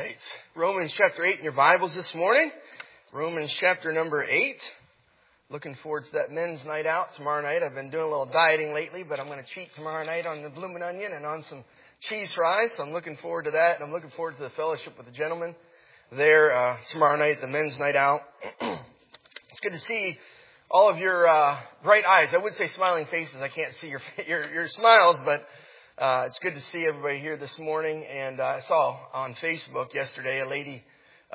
right. Romans chapter 8 in your Bibles this morning. Romans chapter number 8. Looking forward to that men's night out tomorrow night. I've been doing a little dieting lately, but I'm going to cheat tomorrow night on the bloomin' onion and on some cheese fries. So I'm looking forward to that. And I'm looking forward to the fellowship with the gentlemen there tomorrow night, the men's night out. It's good to see all of your bright eyes. I would say smiling faces. I can't see your smiles, but it's good to see everybody here this morning. And I saw on Facebook yesterday a lady,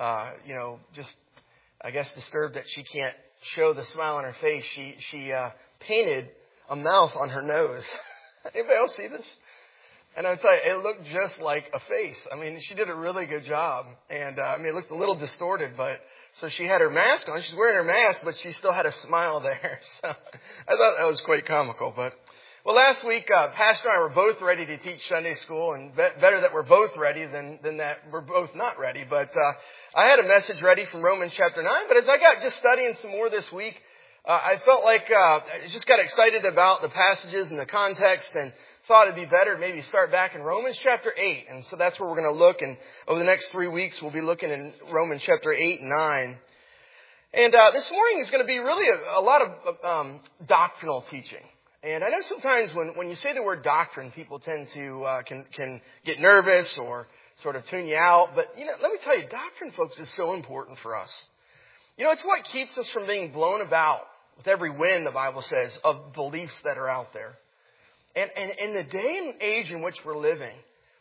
just I guess disturbed that she can't show the smile on her face. She painted a mouth on her nose. Anybody else see this? And I tell you, it looked just like a face. I mean, she did a really good job. And it looked a little distorted, but so she had her mask on. She's wearing her mask, but she still had a smile there. So I thought that was quite comical. But well, last week, Pastor and I were both ready to teach Sunday school, and better that we're both ready than that we're both not ready. But I had a message ready from Romans chapter 9, but as I got just studying some more this week, I felt like I just got excited about the passages and the context and thought it'd be better to maybe start back in Romans chapter 8. And so that's where we're going to look. And over the next 3 weeks, we'll be looking in Romans chapter 8 and 9. And this morning is going to be really a lot of doctrinal teaching. And I know sometimes when you say the word doctrine, people tend to can get nervous or sort of tune you out. But, let me tell you, doctrine, folks, is so important for us. It's what keeps us from being blown about with every wind, the Bible says, of beliefs that are out there. And in the day and age in which we're living,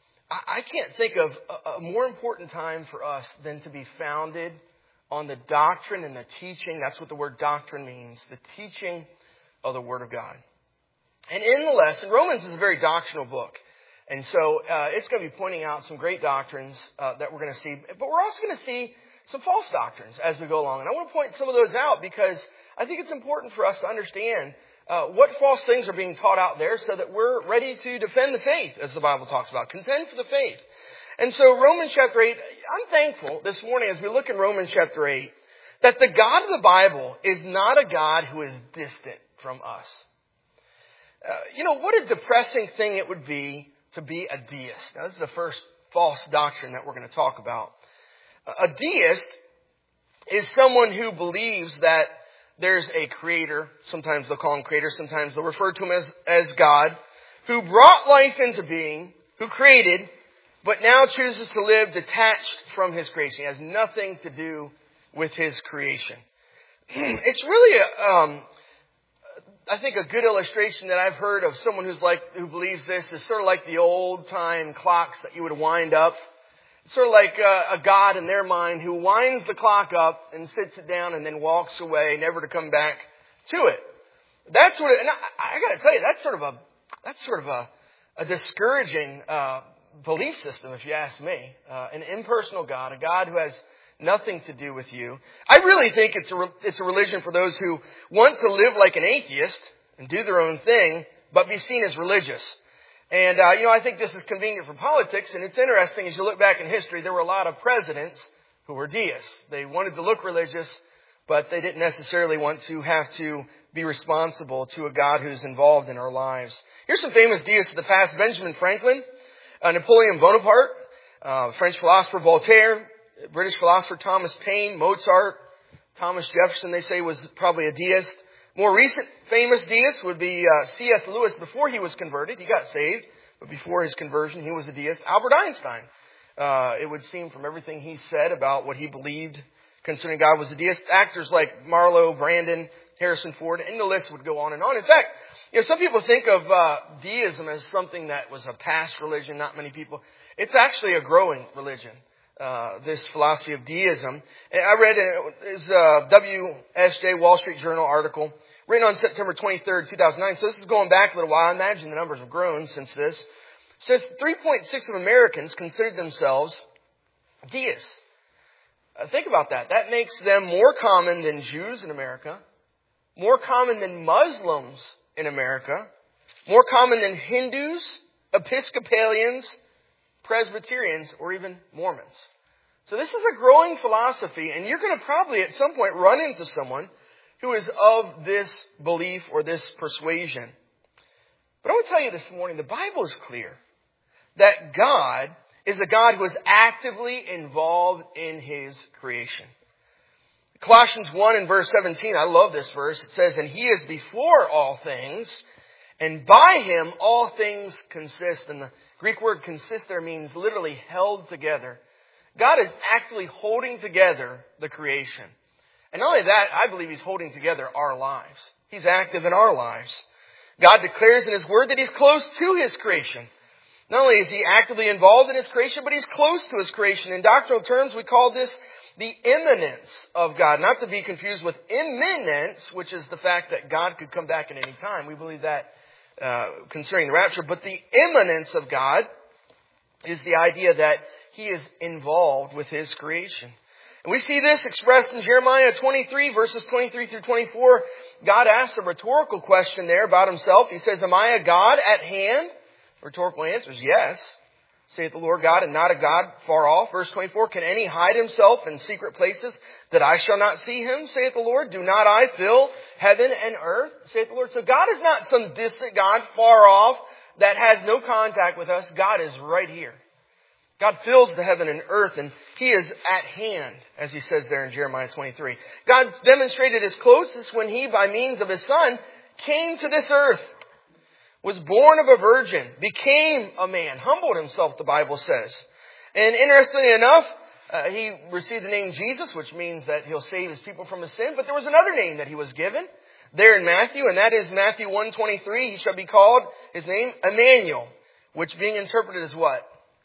I can't think of a more important time for us than to be founded on the doctrine and the teaching. That's what the word doctrine means, the teaching of the Word of God. And in the lesson, Romans is a very doctrinal book. And so it's going to be pointing out some great doctrines that we're going to see. But we're also going to see some false doctrines as we go along. And I want to point some of those out because I think it's important for us to understand what false things are being taught out there so that we're ready to defend the faith, as the Bible talks about. Contend for the faith. And so Romans chapter 8, I'm thankful this morning as we look in Romans chapter 8 that the God of the Bible is not a God who is distant from us. What a depressing thing it would be to be a deist. Now, this is the first false doctrine that we're going to talk about. A deist is someone who believes that there's a creator. Sometimes they'll call him creator. Sometimes they'll refer to him as God, who brought life into being, who created, but now chooses to live detached from his creation. He has nothing to do with his creation. It's really I think a good illustration that I've heard of someone who believes this is sort of like the old time clocks that you would wind up. It's sort of like a God in their mind who winds the clock up and sits it down and then walks away, never to come back to it. That's sort of, and I got to tell you, that's sort of a discouraging belief system, if you ask me. An impersonal God, a God who has nothing to do with you. I really think it's a religion for those who want to live like an atheist and do their own thing, but be seen as religious. And, I think this is convenient for politics. And it's interesting, as you look back in history, there were a lot of presidents who were deists. They wanted to look religious, but they didn't necessarily want to have to be responsible to a God who's involved in our lives. Here's some famous deists of the past. Benjamin Franklin, Napoleon Bonaparte, French philosopher Voltaire, British philosopher Thomas Paine, Mozart, Thomas Jefferson, they say, was probably a deist. More recent famous deists would be C.S. Lewis before he was converted. He got saved, but before his conversion, he was a deist. Albert Einstein, it would seem from everything he said about what he believed concerning God, was a deist. Actors like Marlowe, Brandon, Harrison Ford, and the list would go on and on. In fact, some people think of deism as something that was a past religion, not many people. It's actually a growing religion. This philosophy of deism. And I read a W.S.J. Wall Street Journal article written on September 23rd, 2009. So this is going back a little while. I imagine the numbers have grown since this. It says 3.6 of Americans consider themselves deists. Think about that. That makes them more common than Jews in America, more common than Muslims in America, more common than Hindus, Episcopalians, Presbyterians, or even Mormons. So this is a growing philosophy, and you're going to probably at some point run into someone who is of this belief or this persuasion. But I want to tell you this morning, the Bible is clear that God is a God who is actively involved in His creation. Colossians 1 and verse 17, I love this verse. It says, and He is before all things, and by Him all things consist. And the Greek word consist there means literally held together. God is actually holding together the creation. And not only that, I believe He's holding together our lives. He's active in our lives. God declares in His Word that He's close to His creation. Not only is He actively involved in His creation, but He's close to His creation. In doctrinal terms, we call this the imminence of God. Not to be confused with imminence, which is the fact that God could come back at any time. We believe that concerning the rapture. But the imminence of God is the idea that He is involved with His creation. And we see this expressed in Jeremiah 23, verses 23 through 24. God asks a rhetorical question there about Himself. He says, am I a God at hand? Rhetorical answer is yes, saith the Lord God, and not a God far off. Verse 24, can any hide himself in secret places that I shall not see him, saith the Lord? Do not I fill heaven and earth, saith the Lord? So God is not some distant God far off that has no contact with us. God is right here. God fills the heaven and earth, and He is at hand, as He says there in Jeremiah 23. God demonstrated His closeness when He, by means of His Son, came to this earth, was born of a virgin, became a man, humbled Himself, the Bible says. And interestingly enough, He received the name Jesus, which means that He'll save His people from His sin. But there was another name that He was given there in Matthew, and that is Matthew 1:23. He shall be called, His name, Emmanuel, which being interpreted as what?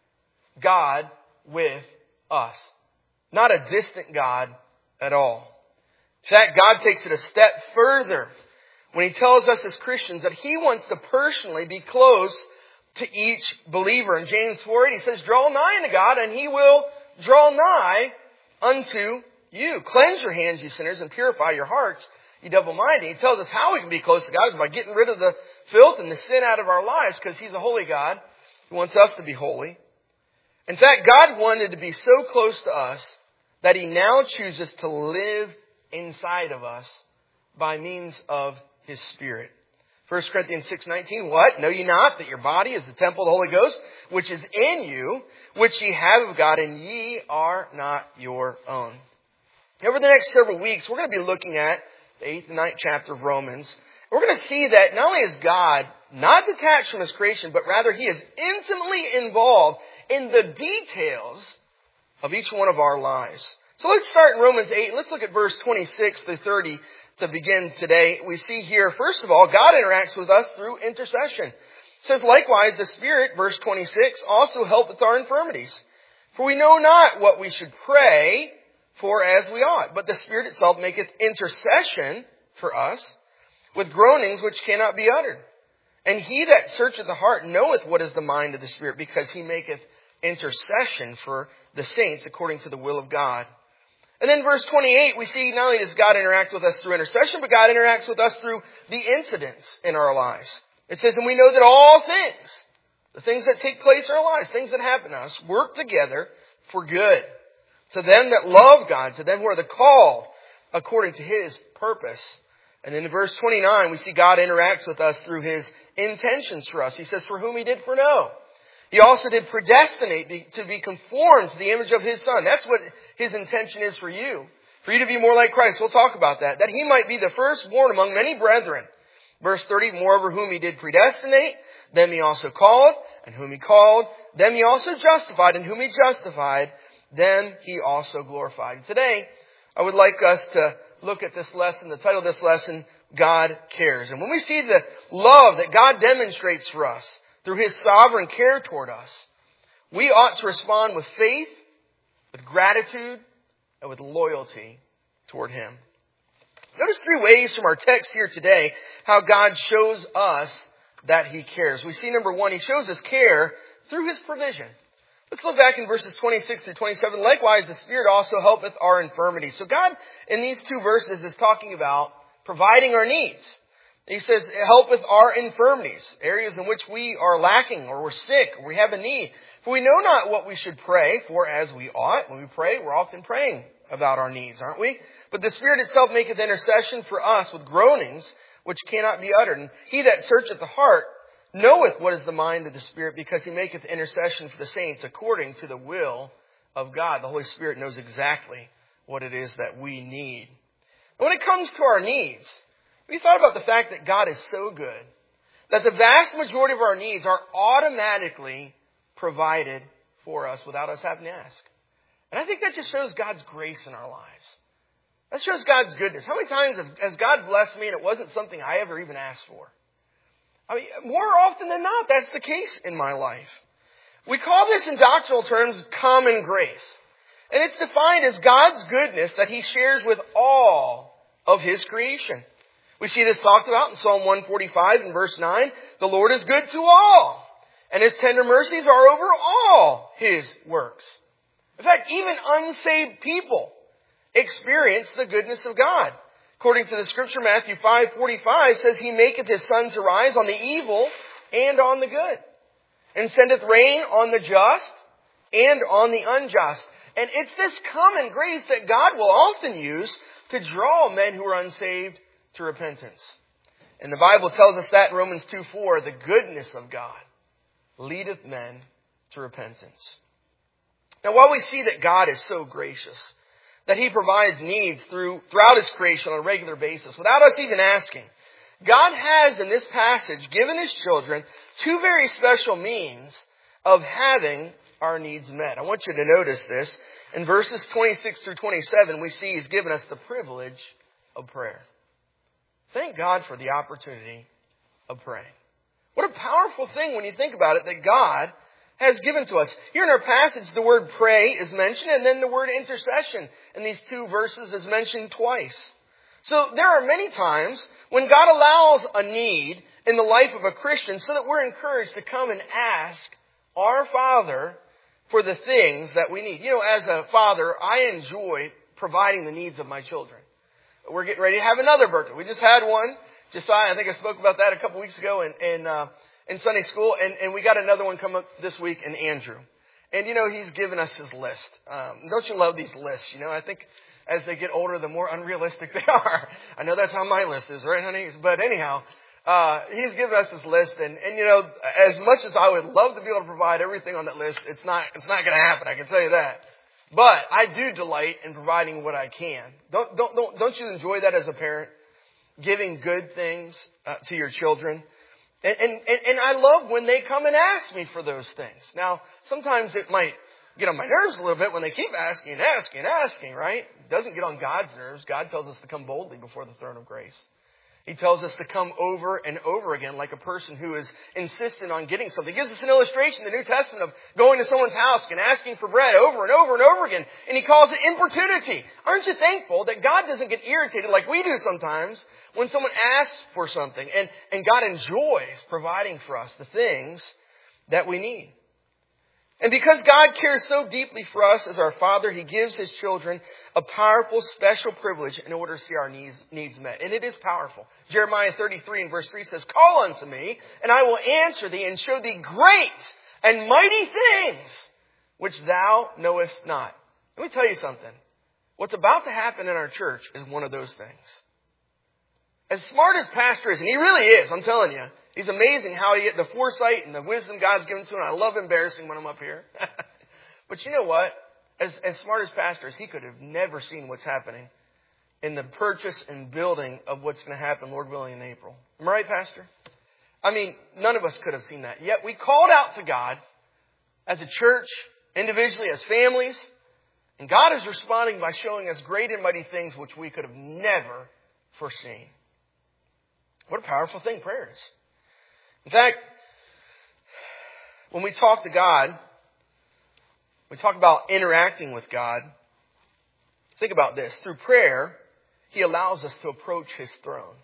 God with us. Not a distant God at all. In fact, God takes it a step further when He tells us as Christians that He wants to personally be close to each believer. In James 4:8, He says, draw nigh unto God, and He will draw nigh unto you. Cleanse your hands, you sinners, and purify your hearts, you double-minded. He tells us how we can be close to God is by getting rid of the filth and the sin out of our lives, because He's a holy God who wants us to be holy. In fact, God wanted to be so close to us that He now chooses to live inside of us by means of His Spirit. 1 Corinthians 6:19, what? Know ye not that your body is the temple of the Holy Ghost, which is in you, which ye have of God, and ye are not your own. Over the next several weeks, we're going to be looking at the 8th and 9th chapter of Romans. We're going to see that not only is God not detached from His creation, but rather He is intimately involved in the details of each one of our lives. So let's start in Romans 8. Let's look at verse 26 through 30 to begin today. We see here, first of all, God interacts with us through intercession. It says, likewise, the Spirit, verse 26, also helpeth our infirmities. For we know not what we should pray for as we ought, but the Spirit itself maketh intercession for us with groanings which cannot be uttered. And He that searcheth the heart knoweth what is the mind of the Spirit, because He maketh intercession for the saints according to the will of God. And then verse 28, we see not only does God interact with us through intercession, but God interacts with us through the incidents in our lives. It says, and we know that all things, the things that take place in our lives, things that happen to us, work together for good. To them that love God, to them who are the called according to His purpose. And then in verse 29, we see God interacts with us through His intentions for us. He says, for whom He did foreknow, He also did predestinate to be conformed to the image of His Son. That's what His intention is for you. For you to be more like Christ. We'll talk about that. That He might be the firstborn among many brethren. Verse 30, moreover whom He did predestinate, them He also called. And whom He called, them He also justified. And whom He justified, them He also glorified. Today, I would like us to look at this lesson. The title of this lesson, God Cares. And when we see the love that God demonstrates for us through His sovereign care toward us, we ought to respond with faith, with gratitude, and with loyalty toward Him. Notice 3 ways from our text here today how God shows us that He cares. We see number 1, He shows His care through His provision. Let's look back in verses 26 through 27. Likewise, the Spirit also helpeth our infirmities. So God, in these 2 verses, is talking about providing our needs. He says, helpeth our infirmities, areas in which we are lacking, or we're sick, or we have a need. For we know not what we should pray for as we ought. When we pray, we're often praying about our needs, aren't we? But the Spirit itself maketh intercession for us with groanings which cannot be uttered. And He that searcheth the heart knoweth what is the mind of the Spirit, because he maketh intercession for the saints according to the will of God. The Holy Spirit knows exactly what it is that we need. And when it comes to our needs, we thought about the fact that God is so good that the vast majority of our needs are automatically provided for us without us having to ask. And I think that just shows God's grace in our lives. That shows God's goodness. How many times has God blessed me and it wasn't something I ever even asked for? I mean, more often than not, that's the case in my life. We call this in doctrinal terms common grace. And it's defined as God's goodness that he shares with all of his creation. We see this talked about in Psalm 145 and verse 9. The Lord is good to all, and his tender mercies are over all his works. In fact, even unsaved people experience the goodness of God. According to the scripture, Matthew 5:45 says, he maketh his sun to rise on the evil and on the good, and sendeth rain on the just and on the unjust. And it's this common grace that God will often use to draw men who are unsaved to repentance. And the Bible tells us that in Romans 2:4, the goodness of God leadeth men to repentance. Now, while we see that God is so gracious, that he provides needs throughout his creation on a regular basis, without us even asking, God has in this passage given his children two very special means of having our needs met. I want you to notice this. In verses 26 through 27, we see he's given us the privilege of prayer. Thank God for the opportunity of praying. What a powerful thing when you think about it that God has given to us. Here in our passage, the word pray is mentioned, and then the word intercession in these two verses is mentioned twice. So there are many times when God allows a need in the life of a Christian so that we're encouraged to come and ask our Father for the things that we need. You know, as a father, I enjoy providing the needs of my children. We're getting ready to have another birthday. We just had one. Josiah, I think I spoke about that a couple weeks ago in Sunday school. And we got another one come up this week in Andrew. And, you know, he's given us his list. Don't you love these lists? You know, I think as they get older, the more unrealistic they are. I know that's how my list is, right, honey? But anyhow, he's given us his list. And, you know, as much as I would love to be able to provide everything on that list, it's not going to happen. I can tell you that. But I do delight in providing what I can. Don't you enjoy that as a parent? Giving good things to your children. And I love when they come and ask me for those things. Now, sometimes it might get on my nerves a little bit when they keep asking and asking and asking, right? It doesn't get on God's nerves. God tells us to come boldly before the throne of grace. He tells us to come over and over again like a person who is insistent on getting something. He gives us an illustration in the New Testament of going to someone's house and asking for bread over and over and over again. And he calls it importunity. Aren't you thankful that God doesn't get irritated like we do sometimes when someone asks for something? And God enjoys providing for us the things that we need. And because God cares so deeply for us as our Father, he gives his children a powerful, special privilege in order to see our needs met. And it is powerful. Jeremiah 33 and verse 3 says, call unto me, and I will answer thee and show thee great and mighty things which thou knowest not. Let me tell you something. What's about to happen in our church is one of those things. As smart as Pastor is, and he really is, I'm telling you, he's amazing how he had the foresight and the wisdom God's given to him. I love embarrassing when I'm up here. But you know what? As smart as Pastor is, he could have never seen what's happening in the purchase and building of what's going to happen, Lord willing, in April. Am I right, Pastor? I mean, none of us could have seen that. Yet we called out to God as a church, individually, as families. And God is responding by showing us great and mighty things which we could have never foreseen. What a powerful thing prayer is. In fact, when we talk to God, we talk about interacting with God. Think about this. Through prayer, he allows us to approach his throne.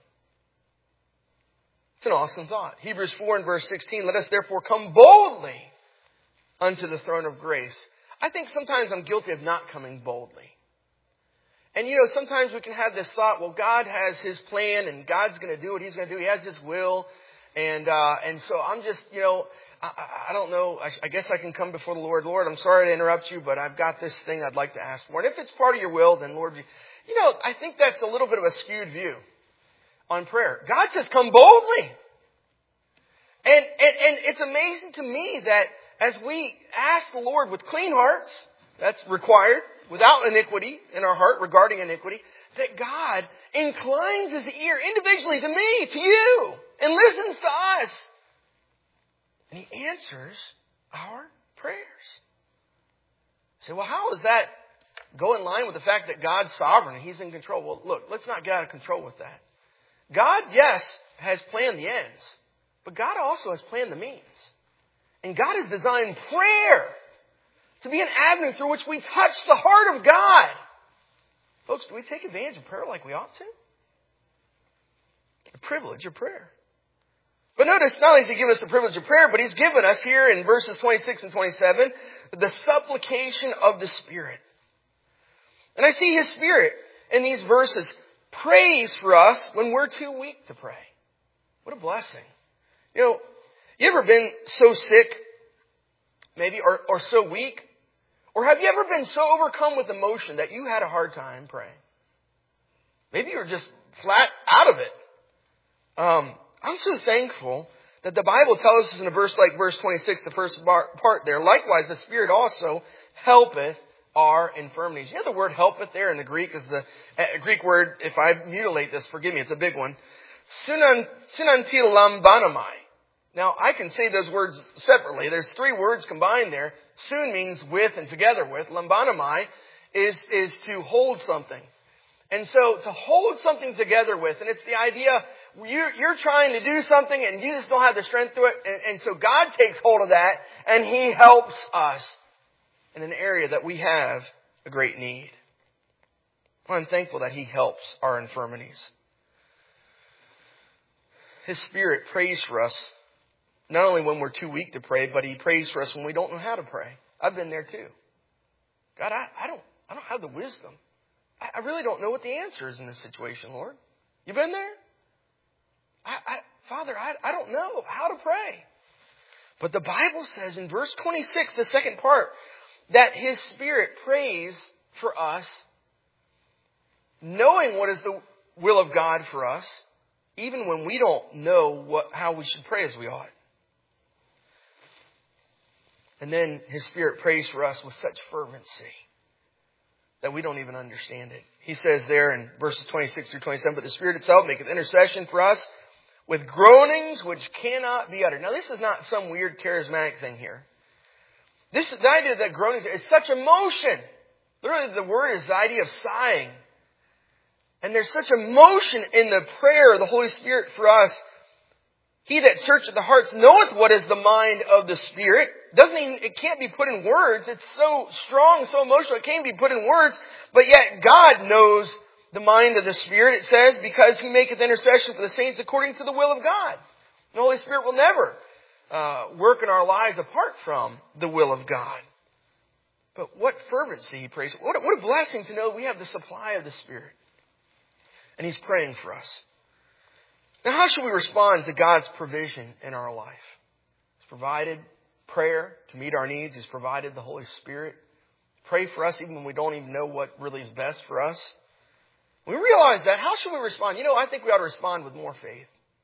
It's an awesome thought. Hebrews 4 and verse 16, let us therefore come boldly unto the throne of grace. I think sometimes I'm guilty of not coming boldly. And, you know, sometimes we can have this thought, well, God has his plan and God's going to do what he's going to do. He has his will. And so I'm just, you know, I don't know. I guess I can come before the Lord. Lord, I'm sorry to interrupt you, but I've got this thing I'd like to ask for. And if it's part of your will, then Lord, you know, I think that's a little bit of a skewed view on prayer. God says, come boldly. And it's amazing to me that as we ask the Lord with clean hearts, that's required, without iniquity in our heart regarding iniquity, that God inclines His ear individually to me, to you, and listens to us. And He answers our prayers. You say, well, how does that go in line with the fact that God's sovereign and He's in control? Well, look, let's not get out of control with that. God, yes, has planned the ends, but God also has planned the means. And God has designed prayer to be an avenue through which we touch the heart of God. Folks, do we take advantage of prayer like we ought to? The privilege of prayer. But notice, not only does He give us the privilege of prayer, but He's given us here in verses 26 and 27, the supplication of the Spirit. And I see His Spirit in these verses prays for us when we're too weak to pray. What a blessing. You know, you ever been so sick, maybe, or so weak? Or have you ever been so overcome with emotion that you had a hard time praying? Maybe you were just flat out of it. I'm so thankful that the Bible tells us in a verse like verse 26, the first part there, likewise the Spirit also helpeth our infirmities. You know the word helpeth there in the Greek is the Greek word, if I mutilate this, forgive me, it's a big one. Sunantilambanamai. Now, I can say those words separately. There's three words combined there. Sun means with and together with. Lambanamai is to hold something. And so to hold something together with, and it's the idea you're trying to do something and you just don't have the strength to it. And so God takes hold of that and He helps us in an area that we have a great need. I'm thankful that He helps our infirmities. His Spirit prays for us, not only when we're too weak to pray, but He prays for us when we don't know how to pray. I've been there too. God, I don't have the wisdom. I really don't know what the answer is in this situation, Lord. You been there? Father, I don't know how to pray. But the Bible says in verse 26, the second part, that His Spirit prays for us, knowing what is the will of God for us, even when we don't know how we should pray as we ought. And then His Spirit prays for us with such fervency that we don't even understand it. He says there in verses 26 through 27, but the Spirit itself maketh intercession for us with groanings which cannot be uttered. Now this is not some weird charismatic thing here. The idea that groanings is such emotion. Literally the word is the idea of sighing. And there's such emotion in the prayer of the Holy Spirit for us. He that searcheth the hearts knoweth what is the mind of the Spirit. It can't be put in words. It's so strong, so emotional, it can't be put in words. But yet God knows the mind of the Spirit, it says, because He maketh intercession for the saints according to the will of God. The Holy Spirit will never work in our lives apart from the will of God. But what fervency He prays. What a blessing to know we have the supply of the Spirit. And He's praying for us. Now, how should we respond to God's provision in our life? He's provided prayer to meet our needs. He's provided the Holy Spirit. Pray for us even when we don't even know what really is best for us. When we realize that, how should we respond? I think we ought to respond with more faith.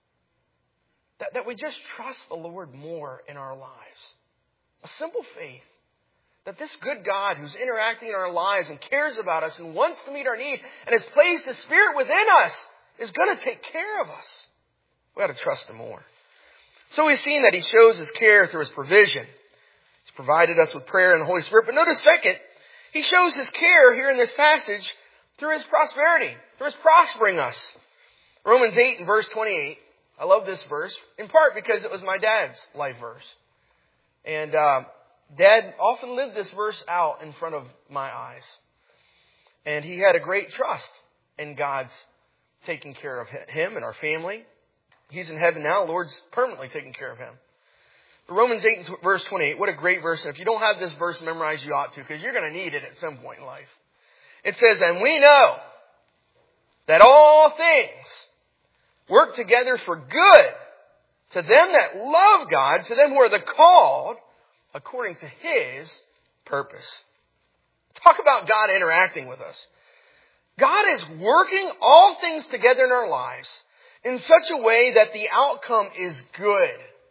That we just trust the Lord more in our lives. A simple faith. That this good God who's interacting in our lives and cares about us and wants to meet our need and has placed His Spirit within us is going to take care of us. We ought to trust Him more. So we've seen that He shows His care through His provision. He's provided us with prayer and the Holy Spirit. But notice second, He shows His care here in this passage through His prosperity, through His prospering us. Romans 8 and verse 28. I love this verse, in part because it was my dad's life verse. And Dad often lived this verse out in front of my eyes. And he had a great trust in God's taking care of him and our family. He's in heaven now. The Lord's permanently taking care of him. Romans 8 and verse 28, what a great verse. And if you don't have this verse memorized, you ought to, because you're going to need it at some point in life. It says, and we know that all things work together for good to them that love God, to them who are the called according to His purpose. Talk about God interacting with us. God is working all things together in our lives in such a way that the outcome is good.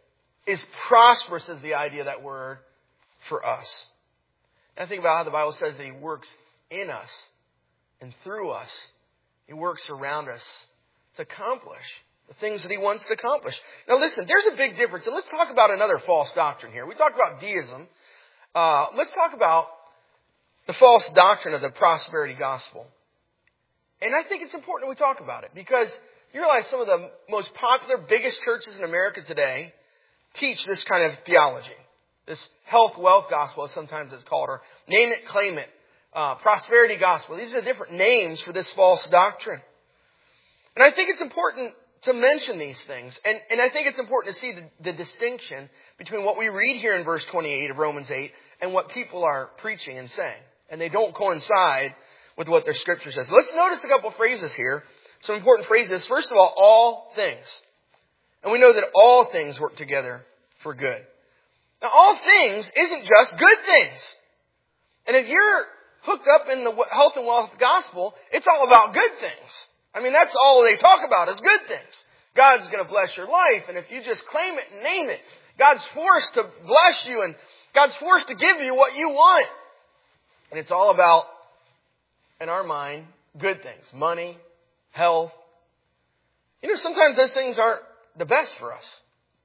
is prosperous is the idea of that word for us. And I think about how the Bible says that He works in us and through us. He works around us to accomplish the things that He wants to accomplish. Now listen, there's a big difference. And let's talk about another false doctrine here. We talked about deism. Let's talk about the false doctrine of the prosperity gospel. And I think it's important that we talk about it because you realize some of the most popular, biggest churches in America today teach this kind of theology. This health, wealth gospel, as sometimes it's called, or name it, claim it, prosperity gospel. These are different names for this false doctrine. And I think it's important to mention these things. And I think it's important to see the distinction between what we read here in verse 28 of Romans 8 and what people are preaching and saying. And they don't coincide with what their scripture says. Let's notice a couple of phrases here. Some important phrases. First of all things. And we know that all things work together for good. Now, all things isn't just good things. And if you're hooked up in the health and wealth gospel, it's all about good things. I mean, that's all they talk about is good things. God's going to bless your life. And if you just claim it and name it, God's forced to bless you and God's forced to give you what you want. And it's all about, in our mind, good things. Money, health. You know, sometimes those things aren't the best for us.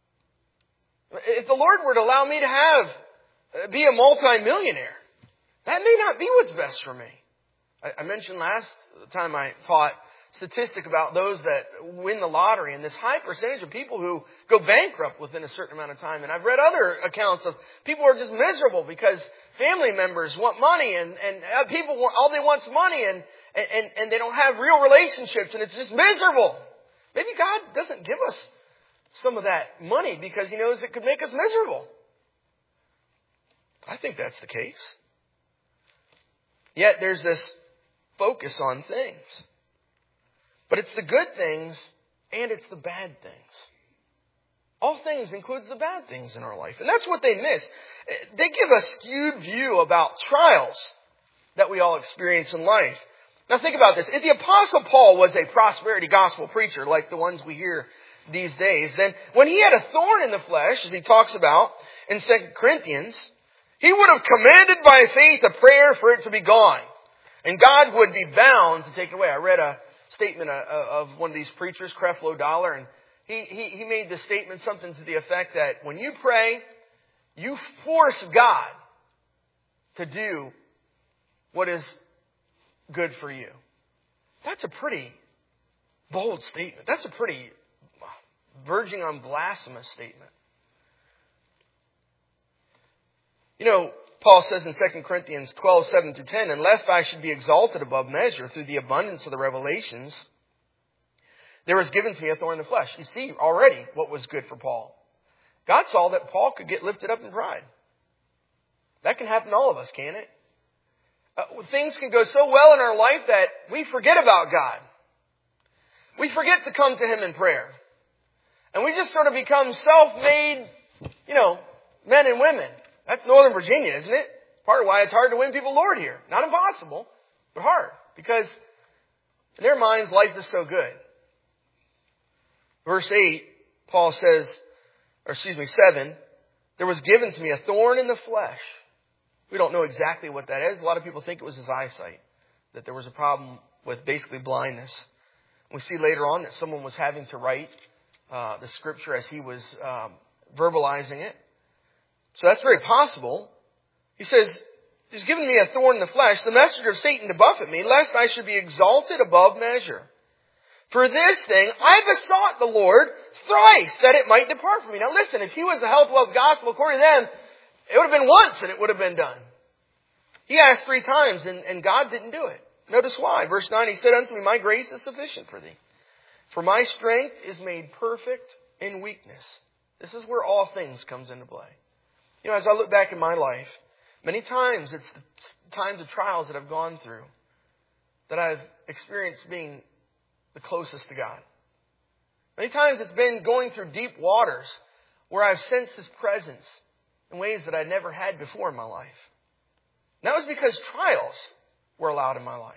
If the Lord were to allow me to be a multimillionaire, that may not be what's best for me. I mentioned last time I taught statistic about those that win the lottery and this high percentage of people who go bankrupt within a certain amount of time. And I've read other accounts of people who are just miserable because family members want money and people want, all they want is money and they don't have real relationships and it's just miserable. Maybe God doesn't give us some of that money because He knows it could make us miserable. I think that's the case. Yet there's this focus on things. But it's the good things and it's the bad things. All things includes the bad things in our life. And that's what they miss. They give a skewed view about trials that we all experience in life. Now think about this. If the Apostle Paul was a prosperity gospel preacher like the ones we hear these days, then when he had a thorn in the flesh, as he talks about in 2 Corinthians, he would have commanded by faith a prayer for it to be gone. And God would be bound to take it away. I read a statement of one of these preachers, Creflo Dollar, and he made the statement something to the effect that when you pray, you force God to do what is good for you. That's a pretty bold statement. That's a pretty verging on blasphemous statement. You know, Paul says in 2 Corinthians 12, 7 through 10, unless I should be exalted above measure through the abundance of the revelations, there was given to me a thorn in the flesh. You see already what was good for Paul. God saw that Paul could get lifted up in pride. That can happen to all of us, can't it? Things can go so well in our life that we forget about God. We forget to come to Him in prayer. And we just sort of become self-made, men and women. That's Northern Virginia, isn't it? Part of why it's hard to win people Lord here. Not impossible, but hard. Because in their minds, life is so good. Verse 8, Paul says, 7, there was given to me a thorn in the flesh. We don't know exactly what that is. A lot of people think it was his eyesight. That there was a problem with basically blindness. We see later on that someone was having to write the scripture as he was verbalizing it. So that's very possible. He says, He's given me a thorn in the flesh, the messenger of Satan to buffet me, lest I should be exalted above measure. For this thing I besought the Lord thrice, that it might depart from me. Now listen, if he was the health, wealth gospel, according to them, it would have been once and it would have been done. He asked 3 times and God didn't do it. Notice why. Verse 9, He said unto me, my grace is sufficient for thee. For my strength is made perfect in weakness. This is where all things comes into play. As I look back in my life, many times it's the times of trials that I've gone through that I've experienced being the closest to God. Many times it's been going through deep waters where I've sensed His presence in ways that I'd never had before in my life. And that was because trials were allowed in my life.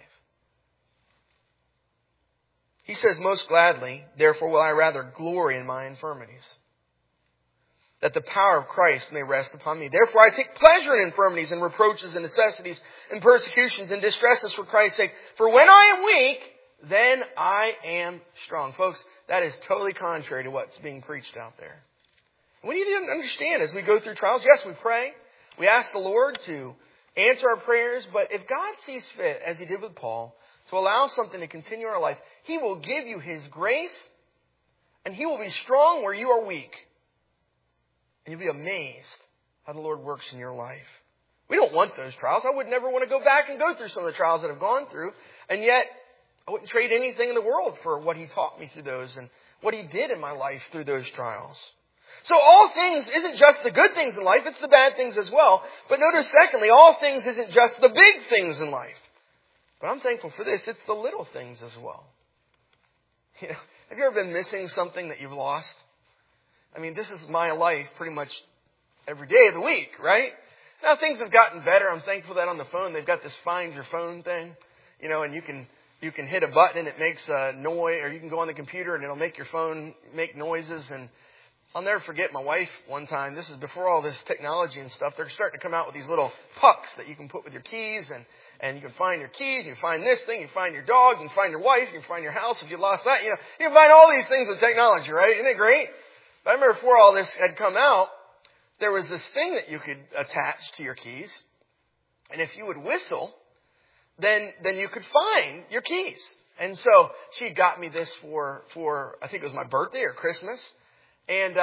He says, most gladly, therefore will I rather glory in my infirmities. that the power of Christ may rest upon me. Therefore I take pleasure in infirmities and reproaches and necessities and persecutions and distresses for Christ's sake. For when I am weak, then I am strong. Folks, that is totally contrary to what's being preached out there. We need to understand as we go through trials, yes, we pray. We ask the Lord to answer our prayers. But if God sees fit, as He did with Paul, to allow something to continue in our life, He will give you His grace and He will be strong where you are weak. And you'll be amazed how the Lord works in your life. We don't want those trials. I would never want to go back and go through some of the trials that I've gone through. And yet, I wouldn't trade anything in the world for what He taught me through those and what He did in my life through those trials. So all things isn't just the good things in life, it's the bad things as well. But notice secondly, all things isn't just the big things in life. But I'm thankful for this, it's the little things as well. You know, have you ever been missing something that you've lost? I mean, this is my life pretty much every day of the week, right? Now things have gotten better. I'm thankful that on the phone they've got this find your phone thing, you know, and you can hit a button and it makes a noise, or you can go on the computer and it'll make your phone make noises. And I'll never forget my wife one time. This is before all this technology and stuff. They're starting to come out with these little pucks that you can put with your keys, and you can find your keys, you can find this thing, you can find your dog, you can find your wife, you can find your house if you lost that. You know, you can find all these things with technology, right? Isn't it great? But I remember before all this had come out, there was this thing that you could attach to your keys. And if you would whistle, then you could find your keys. And so she got me this for I think it was my birthday or Christmas. And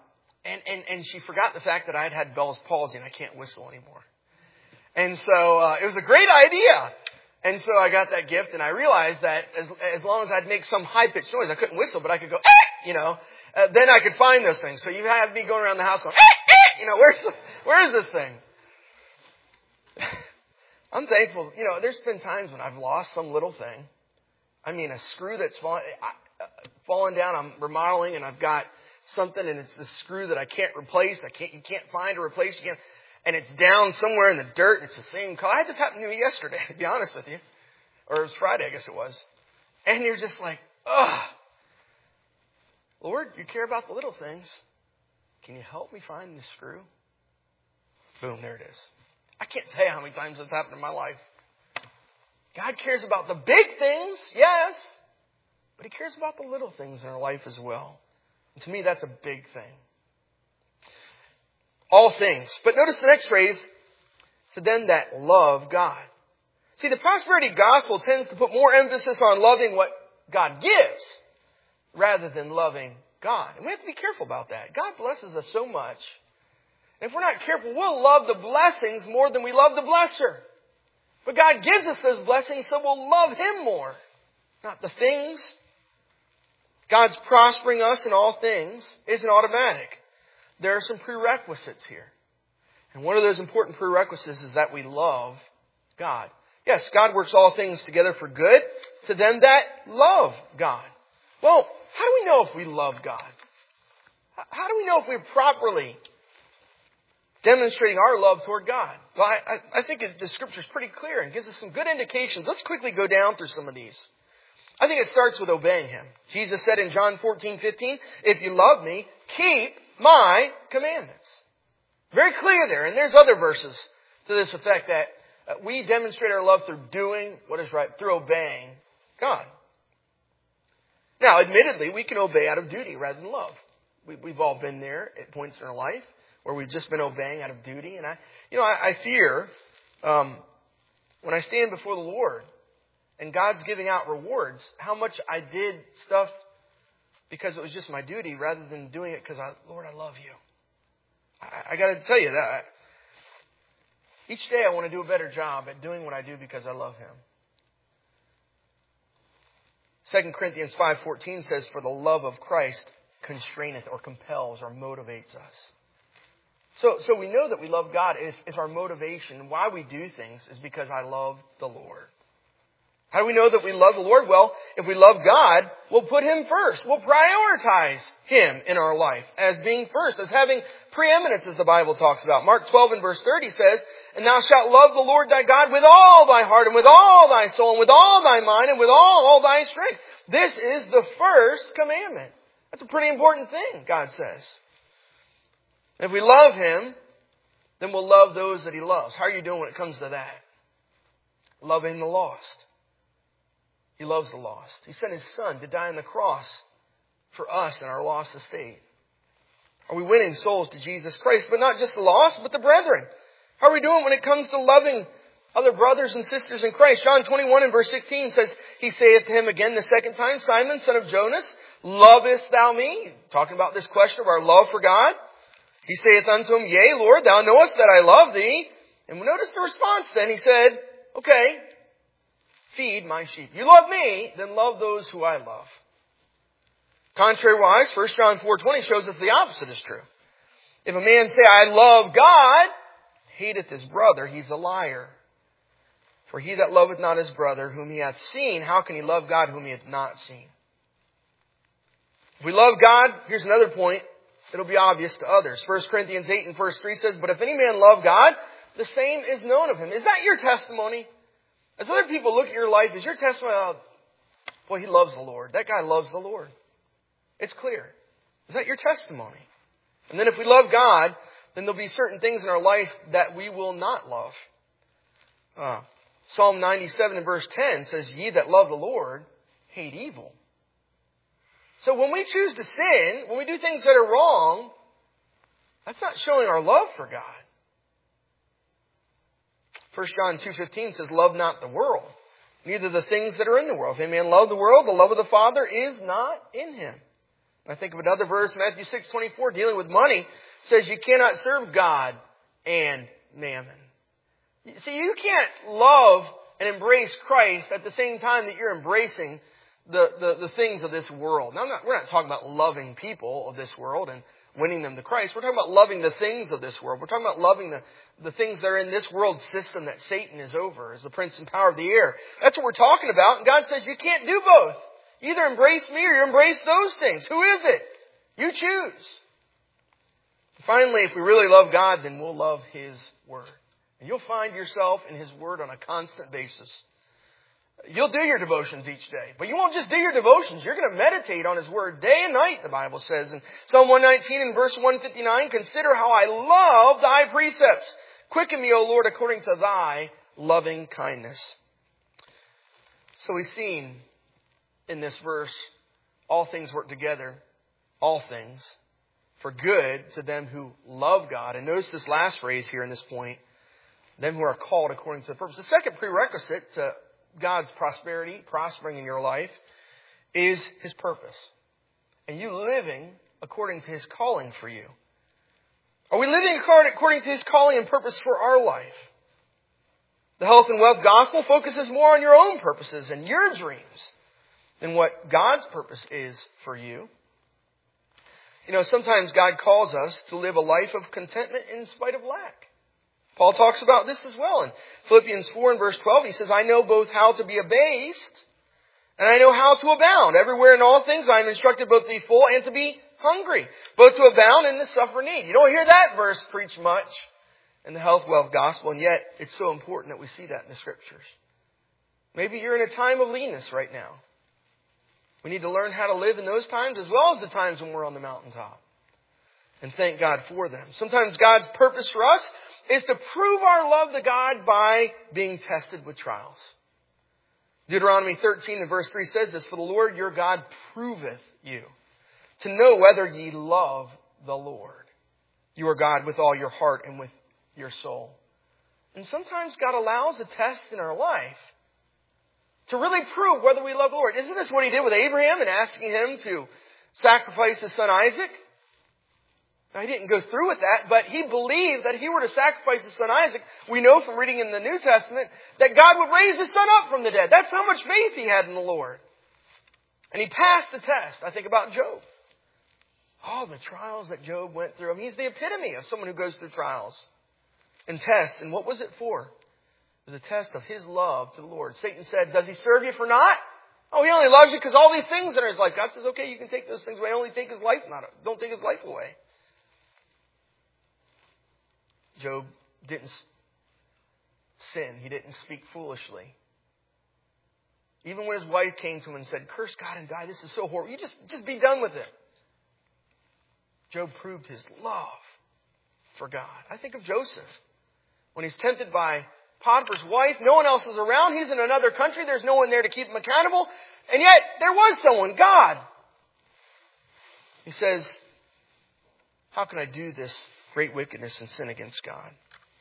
she forgot the fact that I had Bell's palsy and I can't whistle anymore. And so it was a great idea. And so I got that gift and I realized that as long as I'd make some high-pitched noise, I couldn't whistle, but I could go, you know. Then I could find those things. So you have me going around the house going, you know, where is this thing? I'm thankful. You know, there's been times when I've lost some little thing. I mean, a screw that's fallen down. I'm remodeling and I've got something and it's the screw that I can't replace. You can't find or replace. And it's down somewhere in the dirt and it's the same color. This happened to me yesterday, to be honest with you. Or it was Friday, I guess it was. And you're just like, ugh. Lord, you care about the little things. Can you help me find this screw? Boom, there it is. I can't tell you how many times that's happened in my life. God cares about the big things, yes, but He cares about the little things in our life as well. And to me, that's a big thing. All things. But notice the next phrase, to them that love God. See, the prosperity gospel tends to put more emphasis on loving what God gives rather than loving God. And we have to be careful about that. God blesses us so much. And if we're not careful, we'll love the blessings more than we love the blesser. But God gives us those blessings, so we'll love Him more, not the things. God's prospering us in all things isn't automatic. There are some prerequisites here. And one of those important prerequisites is that we love God. Yes, God works all things together for good to them that love God. Well, how do we know if we love God? How do we know if we're properly demonstrating our love toward God? Well, I think the Scripture is pretty clear and gives us some good indications. Let's quickly go down through some of these. I think it starts with obeying Him. Jesus said in John 14:15, if you love me, keep my commandments. Very clear there. And there's other verses to this effect that we demonstrate our love through doing what is right, through obeying God. Now, admittedly, we can obey out of duty rather than love. We've all been there at points in our life where we've just been obeying out of duty. And I fear when I stand before the Lord and God's giving out rewards, how much I did stuff because it was just my duty rather than doing it because, Lord, I love you. I got to tell you that. Each day I want to do a better job at doing what I do because I love Him. 2 Corinthians 5:14 says, for the love of Christ constraineth or compels or motivates us. So we know that we love God if our motivation, why we do things, is because I love the Lord. How do we know that we love the Lord? Well, if we love God, we'll put Him first. We'll prioritize Him in our life as being first, as having preeminence, as the Bible talks about. Mark 12 and verse 30 says, and thou shalt love the Lord thy God with all thy heart and with all thy soul and with all thy mind and with all thy strength. This is the first commandment. That's a pretty important thing, God says. And if we love Him, then we'll love those that He loves. How are you doing when it comes to that? Loving the lost. He loves the lost. He sent His Son to die on the cross for us in our lost estate. Are we winning souls to Jesus Christ? But not just the lost, but the brethren. How are we doing when it comes to loving other brothers and sisters in Christ? John 21 and verse 16 says, He saith to him again the second time, Simon, son of Jonas, lovest thou me? Talking about this question of our love for God. He saith unto him, Yea, Lord, thou knowest that I love thee. And notice the response then. He said, okay, feed my sheep. You love me, then love those who I love. Contrariwise, 1 John 4:20 shows us the opposite is true. If a man say, I love God, hateth his brother, he's a liar. For he that loveth not his brother, whom he hath seen, how can he love God whom he hath not seen? If we love God, here's another point, it'll be obvious to others. 1 Corinthians 8 and verse 3 says, But if any man love God, the same is known of him. Is that your testimony? As other people look at your life, is your testimony, oh, boy, he loves the Lord. That guy loves the Lord. It's clear. Is that your testimony? And then if we love God, then there'll be certain things in our life that we will not love. Psalm 97 and verse 10 says, Ye that love the Lord hate evil. So when we choose to sin, when we do things that are wrong, that's not showing our love for God. 1 John 2:15 says, Love not the world, neither the things that are in the world. If any man love the world, the love of the Father is not in him. I think of another verse, Matthew 6:24, dealing with money, says you cannot serve God and mammon. See, you can't love and embrace Christ at the same time that you're embracing the things of this world. Now, we're not talking about loving people of this world and winning them to Christ. We're talking about loving the things of this world. We're talking about loving the things that are in this world system that Satan is over, as the prince and power of the air. That's what we're talking about. And God says you can't do both. You either embrace me or you embrace those things. Who is it? You choose. Finally, if we really love God, then we'll love His Word. And you'll find yourself in His Word on a constant basis. You'll do your devotions each day. But you won't just do your devotions. You're going to meditate on His Word day and night, the Bible says. In Psalm 119 and verse 159, Consider how I love Thy precepts. Quicken me, O Lord, according to Thy loving kindness. So we've seen in this verse, all things work together, all things, for good to them who love God. And notice this last phrase here in this point, them who are called according to the purpose. The second prerequisite to God's prosperity, prospering in your life, is His purpose. And you living according to His calling for you. Are we living according to His calling and purpose for our life? The health and wealth gospel focuses more on your own purposes and your dreams than what God's purpose is for you. You know, sometimes God calls us to live a life of contentment in spite of lack. Paul talks about this as well. In Philippians 4 and verse 12, he says, I know both how to be abased and I know how to abound. Everywhere in all things I am instructed both to be full and to be hungry, both to abound and to suffer need. You don't hear that verse preached much in the health, wealth gospel, and yet it's so important that we see that in the Scriptures. Maybe you're in a time of leanness right now. We need to learn how to live in those times as well as the times when we're on the mountaintop. And thank God for them. Sometimes God's purpose for us is to prove our love to God by being tested with trials. Deuteronomy 13 and verse 3 says this, For the Lord your God proveth you, to know whether ye love the Lord. You are God with all your heart and with your soul. And sometimes God allows a test in our life to really prove whether we love the Lord. Isn't this what He did with Abraham in asking him to sacrifice his son Isaac? Now, he didn't go through with that, but he believed that if he were to sacrifice his son Isaac, we know from reading in the New Testament that God would raise his son up from the dead. That's how much faith he had in the Lord. And he passed the test. I think about Job. All the trials that Job went through. I mean, he's the epitome of someone who goes through trials and tests. And what was it for? It was a test of his love to the Lord. Satan said, does he serve you for naught? Oh, he only loves you because all these things in his life. God says, okay, you can take those things away. Only take his life, don't take his life away. Job didn't sin. He didn't speak foolishly. Even when his wife came to him and said, curse God and die. This is so horrible. You just be done with it. Job proved his love for God. I think of Joseph. When he's tempted by Potiphar's wife, no one else is around. He's in another country. There's no one there to keep him accountable. And yet, there was someone, God. He says, how can I do this great wickedness and sin against God?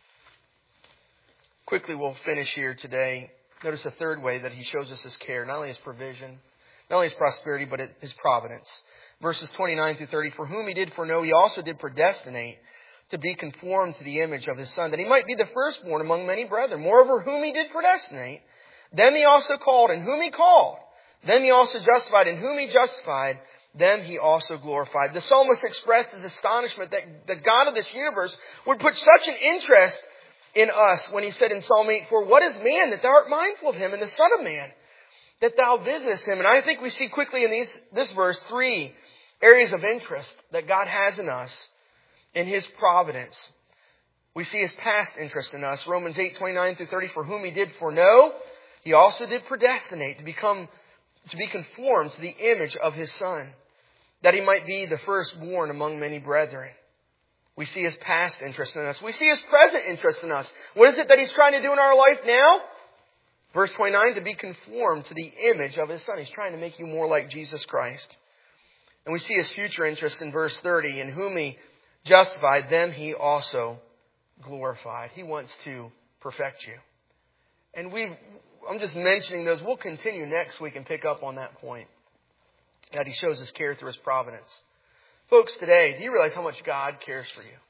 Quickly, we'll finish here today. Notice a third way that he shows us his care. Not only his provision, not only his prosperity, but his providence. Verses 29 through 30, for whom he did foreknow, he also did predestinate to be conformed to the image of his Son, that he might be the firstborn among many brethren. Moreover, whom he did predestinate, them he also called, and whom he called, them he also justified, and whom he justified, them he also glorified. The psalmist expressed his astonishment that the God of this universe would put such an interest in us when he said in Psalm 8, for what is man that thou art mindful of him, and the Son of Man that thou visitest him? And I think we see quickly in this verse 3 areas of interest that God has in us in His providence. We see His past interest in us. Romans 8:29 through 30, for whom He did foreknow, He also did predestinate to be conformed to the image of His Son, that He might be the firstborn among many brethren. We see His past interest in us. We see His present interest in us. What is it that He's trying to do in our life now? Verse 29, to be conformed to the image of His Son. He's trying to make you more like Jesus Christ. And we see His future interest in verse 30, in whom He justified, them He also glorified. He wants to perfect you. And I'm just mentioning those. We'll continue next week and pick up on that point, that He shows His care through His providence. Folks, today, do you realize how much God cares for you?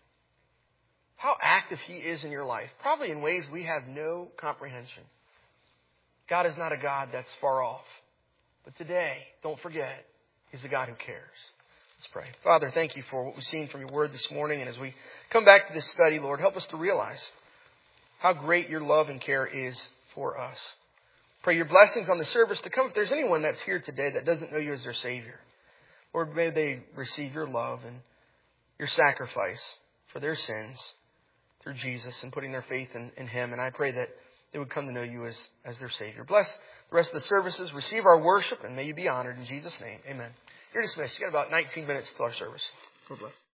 How active He is in your life? Probably in ways we have no comprehension. God is not a God that's far off. But today, don't forget, He's a God who cares. Let's pray. Father, thank You for what we've seen from Your Word this morning. And as we come back to this study, Lord, help us to realize how great Your love and care is for us. Pray Your blessings on the service to come. If there's anyone that's here today that doesn't know You as their Savior, Lord, may they receive Your love and Your sacrifice for their sins through Jesus and putting their faith in Him. And I pray that they would come to know You as their Savior. Bless the rest of the services. Receive our worship, and may You be honored in Jesus' name. Amen. You're dismissed. You got about 19 minutes till our service. God bless.